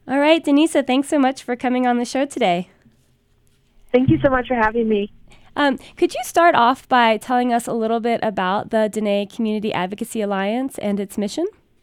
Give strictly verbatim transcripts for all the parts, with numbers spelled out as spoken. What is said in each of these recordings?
All right, Denisa, thanks so much for coming on the show today. Thank you so much for having me. Um, could you start off by telling us a little bit about the Dene Community Advocacy Alliance and its mission?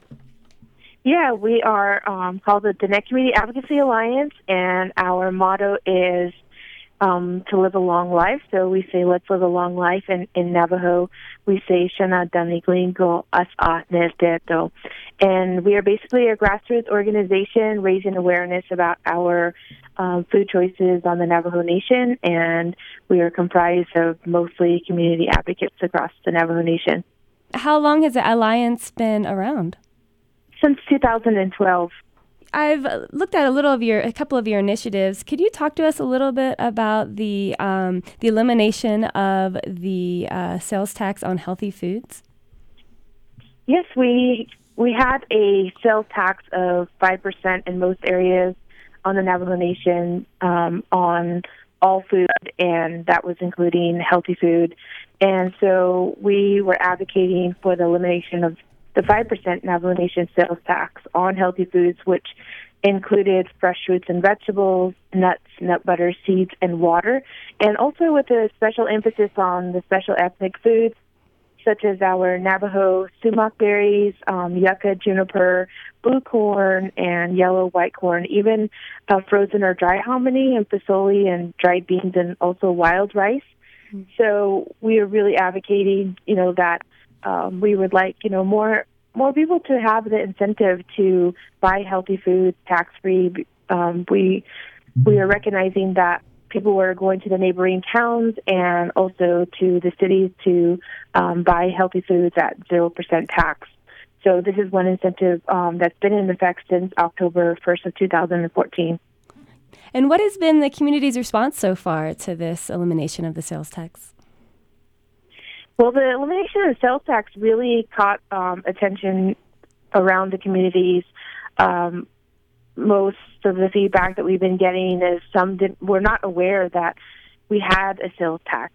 Yeah, we are um, called the Dene Community Advocacy Alliance, and our motto is um, to live a long life. So we say, let's live a long life. And in Navajo, we say, Shana Daniglingo As'a Nesdeto. And we are basically a grassroots organization raising awareness about our um, food choices on the Navajo Nation. And we are comprised of mostly community advocates across the Navajo Nation. How long has the Alliance been around? Since two thousand twelve. I've looked at a little of your, a couple of your initiatives. Could you talk to us a little bit about the um, the elimination of the uh, sales tax on healthy foods? Yes, we we had a sales tax of five percent in most areas on the Navajo Nation um, on all food, and that was including healthy food. And so we were advocating for the elimination of the five percent Navajo Nation sales tax on healthy foods, which included fresh fruits and vegetables, nuts, nut butter, seeds, and water, and also with a special emphasis on the special ethnic foods, such as our Navajo sumac berries, um, yucca, juniper, blue corn, and yellow white corn, even uh, frozen or dry hominy and fasoli and dried beans, and also wild rice. Mm-hmm. So we are really advocating, you know, that Um, we would like, you know, more more people to have the incentive to buy healthy foods tax free. Um, we we are recognizing that people are going to the neighboring towns and also to the cities to um, buy healthy foods at zero percent tax. So this is one incentive um, that's been in effect since October first of two thousand fourteen. And what has been the community's response so far to this elimination of the sales tax? Well, the elimination of the sales tax really caught um, attention around the communities. Um, most of the feedback that we've been getting is some did, were not aware that we had a sales tax.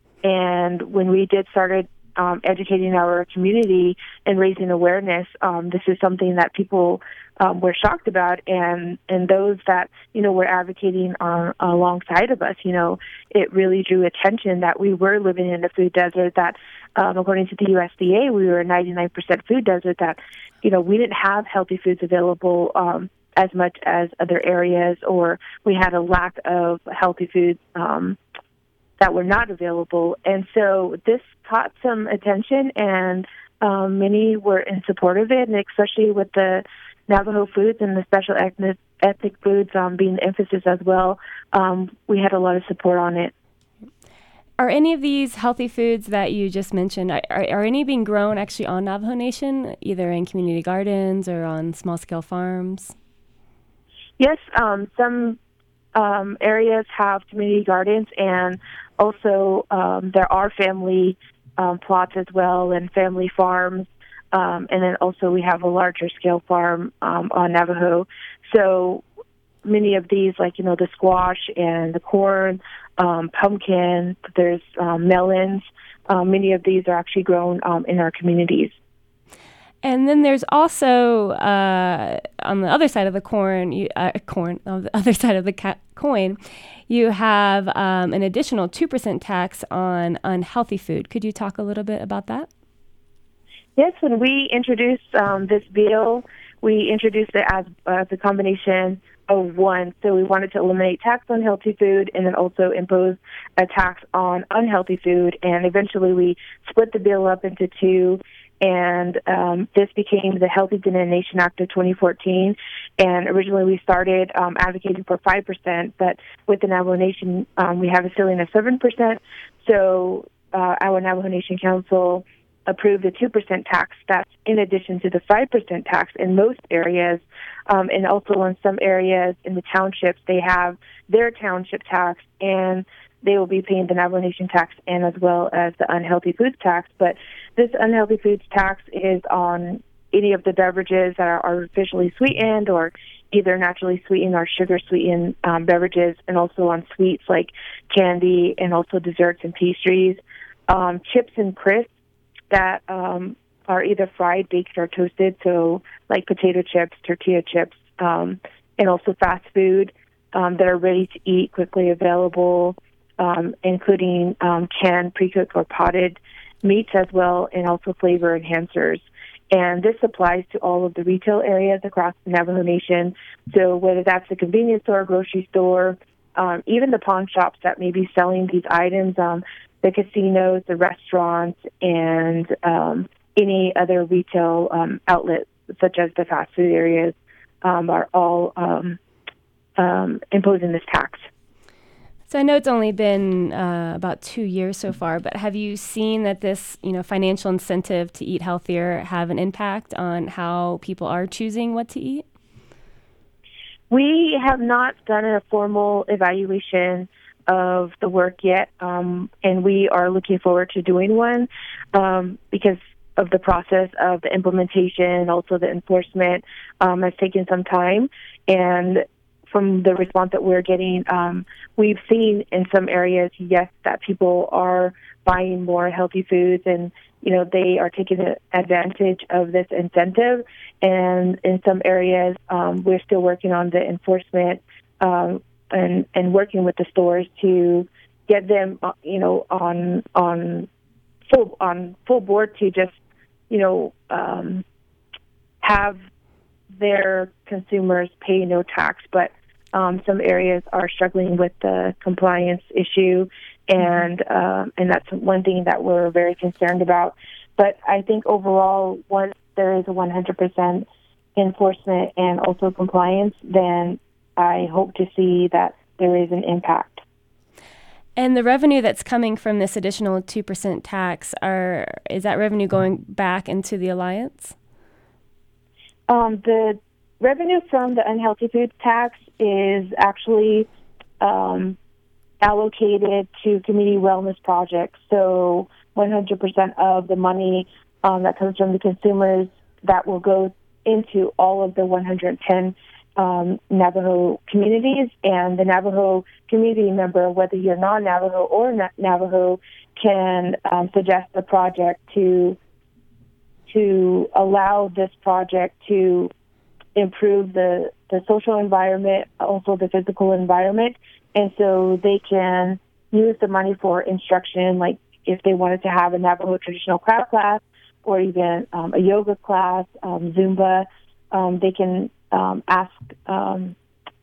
And when we did started um, educating our community and raising awareness, um, this is something that people um, were shocked about. And, and those that, you know, were advocating on, alongside of us, you know, it really drew attention that we were living in a food desert, that um, according to the U S D A, we were a ninety-nine percent food desert, that, you know, we didn't have healthy foods available um, as much as other areas, or we had a lack of healthy foods um, that were not available. And so this caught some attention, and um, many were in support of it, and especially with the Navajo foods and the special ethnic, ethnic foods um, being the emphasis as well, um, we had a lot of support on it. Are any of these healthy foods that you just mentioned, are, are any being grown actually on Navajo Nation, either in community gardens or on small-scale farms? Yes, um, some um, areas have community gardens, and also um, there are family um, plots as well and family farms. Um, and then also we have a larger scale farm um, on Navajo. So many of these, like, you know, the squash and the corn, um, pumpkin, there's um, melons. Um, many of these are actually grown um, in our communities. And then there's also, uh, on the other side of the corn, you, uh, corn, on the other side of the ca- coin, you have um, an additional two percent tax on unhealthy food. Could you talk a little bit about that? Yes, when we introduced um, this bill, we introduced it as uh, the combination of one. So we wanted to eliminate tax on healthy food and then also impose a tax on unhealthy food. And eventually we split the bill up into two. And um, this became the Healthy Dene Nation Act of twenty fourteen. And originally we started um, advocating for five percent, but with the Navajo Nation, um, we have a ceiling of seven percent. So uh, our Navajo Nation Council approved a two percent tax that's in addition to the five percent tax in most areas. Um, and also in some areas in the townships, they have their township tax, and they will be paying the Navajo Nation tax and as well as the unhealthy foods tax. But this unhealthy foods tax is on any of the beverages that are artificially sweetened or either naturally sweetened or sugar-sweetened um, beverages, and also on sweets like candy and also desserts and pastries, um, chips and crisps that um, are either fried, baked, or toasted, so like potato chips, tortilla chips, um, and also fast food um, that are ready to eat, quickly available, um, including um, canned, pre-cooked, or potted meats as well, and also flavor enhancers. And this applies to all of the retail areas across the Navajo Nation. So whether that's a convenience store, grocery store, um, even the pawn shops that may be selling these items, um, the casinos, the restaurants, and um, any other retail um, outlets, such as the fast food areas, um, are all um, um, imposing this tax. So I know it's only been uh, about two years so far, but have you seen that this, you know, financial incentive to eat healthier have an impact on how people are choosing what to eat? We have not done a formal evaluation of the work yet, um, and we are looking forward to doing one um, because of the process of the implementation, also the enforcement um, has taken some time. And from the response that we're getting, um, we've seen in some areas, yes, that people are buying more healthy foods, and you know they are taking advantage of this incentive. And in some areas, um, we're still working on the enforcement um, and and working with the stores to get them, uh, you know, on on full on full board to just you know um, have their consumers pay no tax, but Um, some areas are struggling with the compliance issue, and um, and that's one thing that we're very concerned about. But I think overall, once there is a one hundred percent enforcement and also compliance, then I hope to see that there is an impact. And the revenue that's coming from this additional two percent tax, are is that revenue going back into the Alliance? Um, the revenue from the unhealthy food tax is actually um, allocated to community wellness projects. So one hundred percent of the money um, that comes from the consumers, that will go into all of the one hundred ten um, Navajo communities. And the Navajo community member, whether you're non-Navajo or na- Navajo, can um, suggest a project to to allow this project to improve the, the social environment, also the physical environment. And so they can use the money for instruction, like if they wanted to have a Navajo traditional craft class or even um, a yoga class, um, Zumba, um, they can um, ask um,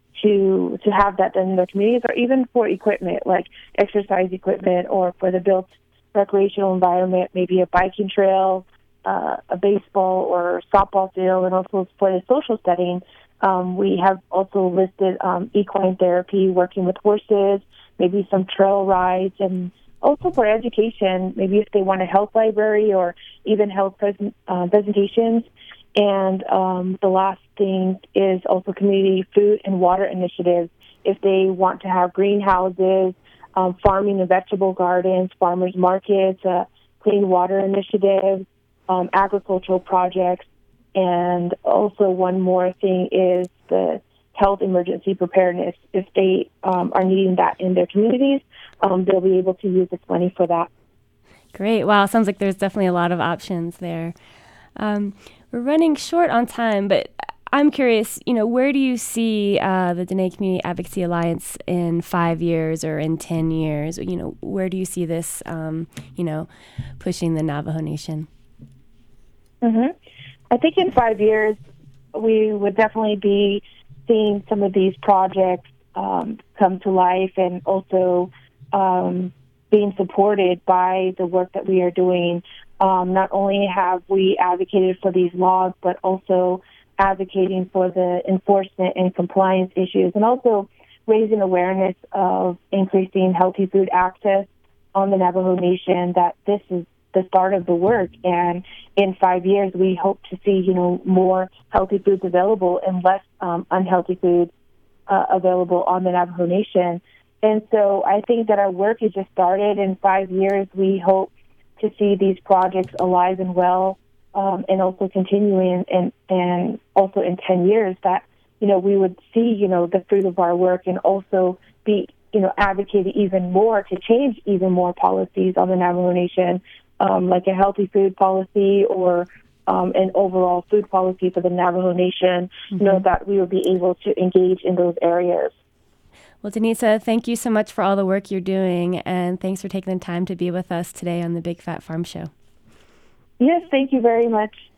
to to have that done in their communities, or even for equipment, like exercise equipment, or for the built recreational environment, maybe a biking trail, Uh, a baseball or softball field, and also for the social setting. Um, we have also listed um, equine therapy, working with horses, maybe some trail rides, and also for education, maybe if they want a health library or even health present, uh, presentations. And um, the last thing is also community food and water initiatives. If they want to have greenhouses, um, farming and vegetable gardens, farmers markets, uh, clean water initiatives, Um, agricultural projects, and also one more thing is the health emergency preparedness. If they um, are needing that in their communities, um, they'll be able to use this money for that. Great. Wow. Sounds like there's definitely a lot of options there. Um, we're running short on time, but I'm curious, you know, where do you see uh, the Dene Community Advocacy Alliance in five years or in ten years? You know, where do you see this, um, you know, pushing the Navajo Nation? Mm-hmm. I think in five years, we would definitely be seeing some of these projects um, come to life, and also um, being supported by the work that we are doing. Um, not only have we advocated for these laws, but also advocating for the enforcement and compliance issues, and also raising awareness of increasing healthy food access on the Navajo Nation, that this is the start of the work. And in five years, we hope to see, you know, more healthy foods available and less um, unhealthy foods uh, available on the Navajo Nation. And so I think that our work has just started. In five years, we hope to see these projects alive and well, um, and also continuing, and, and also in ten years that, you know, we would see, you know, the fruit of our work, and also be, you know, advocating even more to change even more policies on the Navajo Nation, um, like a healthy food policy, or um, and overall food policy for the Navajo Nation, mm-hmm. you know, that we would be able to engage in those areas. Well, Denisa, thank you so much for all the work you're doing, and thanks for taking the time to be with us today on the Big Fat Farm Show. Yes, thank you very much.